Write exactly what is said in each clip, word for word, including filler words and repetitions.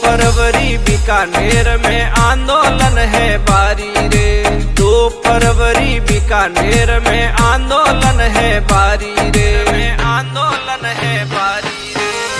फरवरी बीकानेर में आंदोलन है भारी रे। दो फरवरी बीकानेर में आंदोलन है भारी रे, में आंदोलन है भारी रे।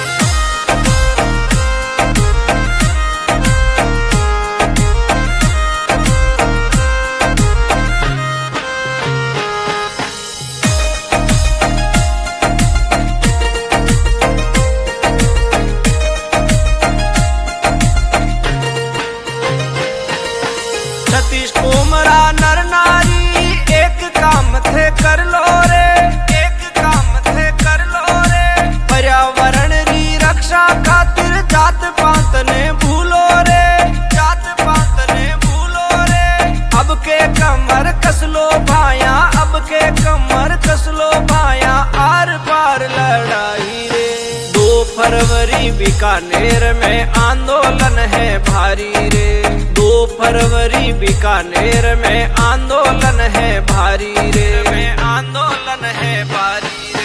सतीश कुमरा नर नारी एक काम थे कर लो रे, एक काम थे कर लो रे। पर्यावरण री रक्षा खातिर जात पात ने भूलो रे, जात पात ने भूलो रे। अब के कमर कसलो भाया, अब के कमर कसलो भाया, आर पार लड़ाई रे। दो फरवरी बीकानेर में आंदोलन है भारी रे। दो फरवरी बीकानेर में आंदोलन है भारी रे, में आंदोलन है भारी रे।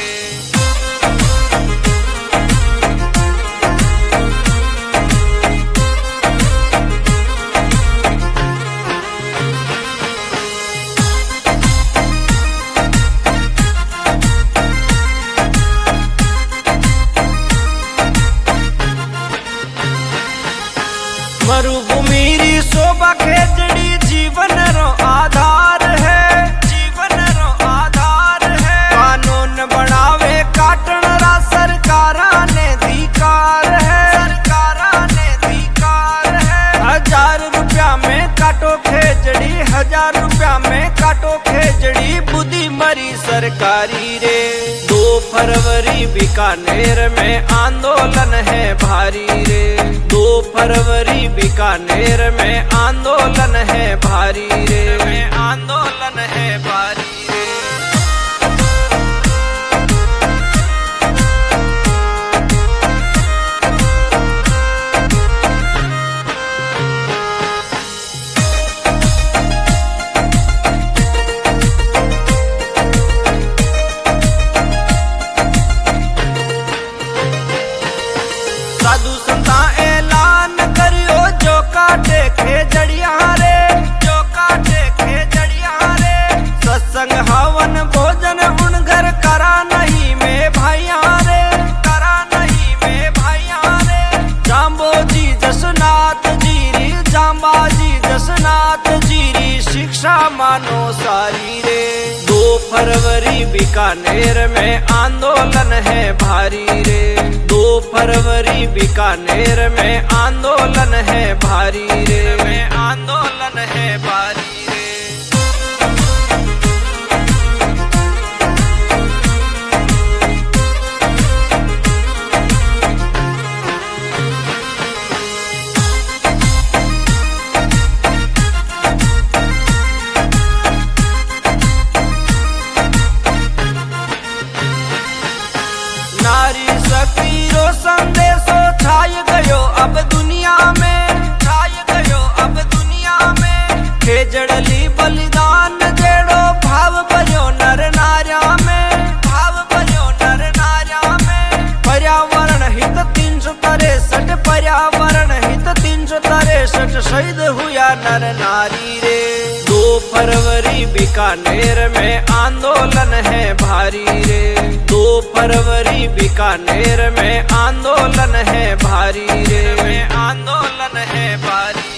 मरुभूमि री शोभा खेजड़ी जीवन रो आधार है, जीवन रो आधार है। कानून बनावे काटन रा सरकारा ने धिकार है, सरकारा ने धिकार है। हजार रुपया में काटो खेजड़ी, हजार रुपया में काटो खेजड़ी, बुद्धि मरी सरकारी रे। दो फरवरी बीकानेर में आंदोलन है भारी रे। दो फरवरी बीकानेर में आंदोलन है भारी रे, में आंदोलन है भारी रे। साधु संता ऐलान करियो जो काटे खेजड़िया रे, जो काटे खेजड़िया रे। सत्संग हवन भोजन उन घर करा नहीं में भाइया रे, करा नहीं में भाइया रे। जाम्बो जी जसनाथ जीरी, जाम्बा जी जसनाथ जीरी, शिक्षा मानो सारी रे। दो फरवरी बीकानेर में आंदोलन है भारी रे। दो फरवरी बीकानेर में आंदोलन है भारी रे, में आंदोलन है भारी रे। नारी शक्ति रो संदेशो छाय गयो अब दुनिया में, छाय गयो अब दुनिया में। खेजड़ली बलिदान जेड़ो भाव भरियो नर नार्या में, भाव भरियो नर नार्या में। पर्यावरण हित तीन सौ तिरसठ, पर्यावरण हित तीन सौ तिरसठ, शहीद हुआ नर नारी रे। दो फरवरी बीकानेर में आंदोलन है भारी रे। दो फरवरी बीकानेर में आंदोलन है भारी रे, में आंदोलन है भारी रे।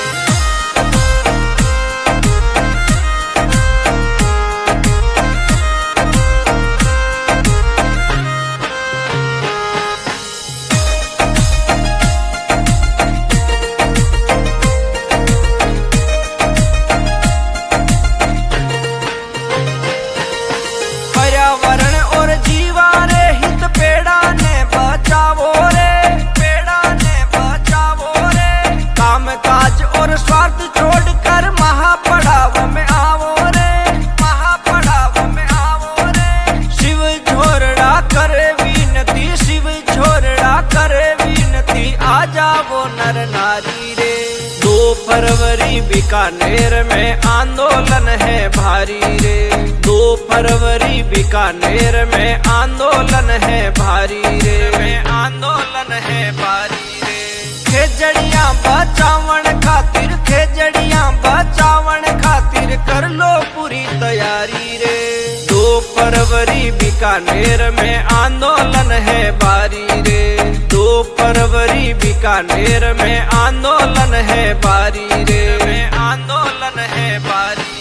पर्यावरण और जीवा रे हित पेड़ा ने बचावो रे, पेड़ा ने बचावो रे। काम काज और स्वार्थ छोड़कर महापड़ाव में आवो रे, महापड़ाव में आवो रे। शिव झोरड़ा करे विनती, शिव झोरड़ा करे विनती, आ जावो नर नारी रे। दो फरवरी बीकानेर में आंदोलन है भारी रे। दो फरवरी बीकानेर में आंदोलन है भारी रे, में आंदोलन है भारी रे। खेजड़ बचावन खातिर, खेजड़िया बचावन खातिर कर लो पूरी तैयारी रे। दो फरवरी बीकानेर में आंदोलन है बारी रे। दो फरवरी बीकानेर में आंदोलन है बारी रे, में आंदोलन है बारी।